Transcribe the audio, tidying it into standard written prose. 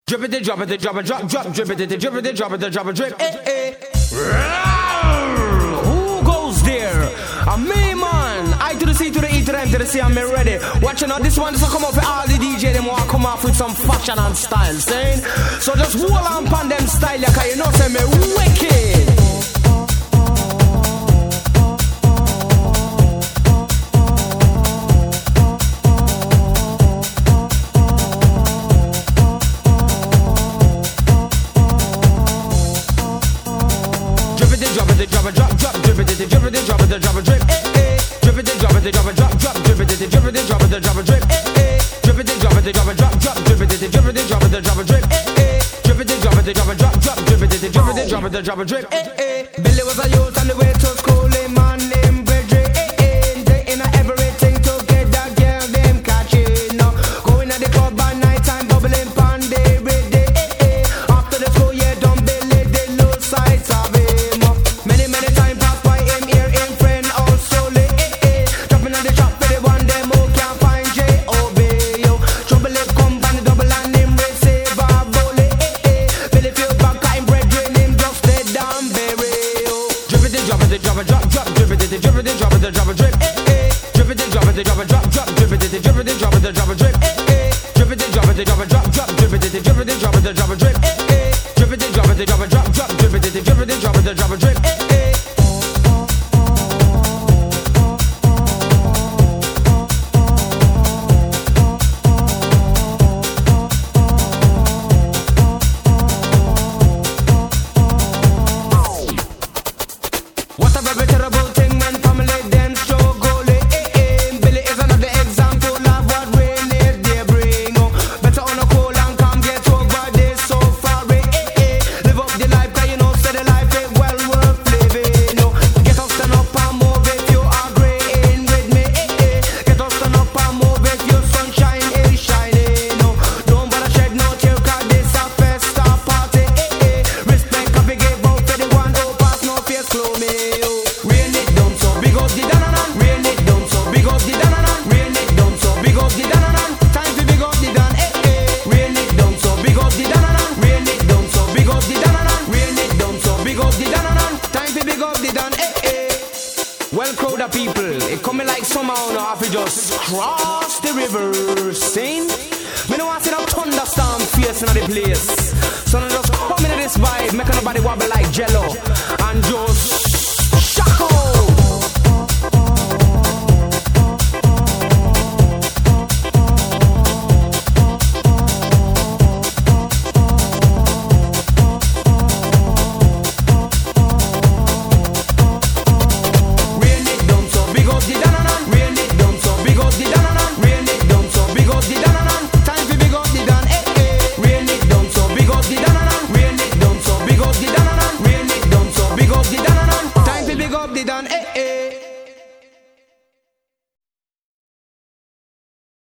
Drip it, drop it, drop it, drop, drop, drip it, drip it, drop it, drop it, drip. Who goes there? Me man. I to the C to the E to the M to the C. I'm ready. Watching out this one. This will come up for all the DJ. Them want come off with some fashion and style. Saying so just hold on pan them style. Cause you know say me wicked. Drop it, drop, drop, drip it, drip it, drop it, drop it, drip, drip it, drop it, drop it, drop, drop, drip it, drip it, drop it, drop it, drip, drip it, drop it, drop it, drop, drop, drip it, drip it, drop it, drop it, drip, drip it, drop it, drop it, drop, drop, drip it, drip it, drop it, drop it, drip. Billy was a youth on the way to school, a man named Bridget, they in everything together, girl them catching, going at the club at night time, bubbling pan day with day. After the school year done, Billy they lose sight of it. Many time pass by him, hear him friend also late. Dropping on the shop for the one them who can't find J.O.B. Trouble it come by the double and him receive a bullet. Billy feel back at him brethren, him just dead down bury. Drip it, drop it, drop it, drop, drop, drip it, drip it, drop it, drop it, drip. Drip it, drop it, drop it, drop, drop, drip it, drip it, drop it, drop it, drip. Drip it, drop it, drop it, drop, drop, drip it, drip it, drop it, drop it, drip. Drip it, drop it, drop it, drop, drop, drip it, drip it, drop it, drop it, drip. What a very terrible thing when family them struggle. Billy is another example of what rain is they bring. Better on a cool and calm, get over this so far. Live up the life, cause you know, say the life ain't well worth living. Get up, stand up and move if you agreeing with me. Get up, stand up and move if your sunshine is shining. Don't bother shed no tear, cause this a festa party. Respect can be give out to the one who pass no face flow me. Rain it down so big up the dananan. Rain it down so big up the dananan. Rain it down so big up the dananan. Time to big up the dan. Rain it down so big up the dananan. Rain it down so big up the dananan. Rain it down so big up the dananan. Time to big up the dan. Well, crowd of people, it coming like summer now. Have to just cross the river, sing. Me no want to see no thunderstorm face in the place. So now just come into this vibe, make nobody wobble like Jello.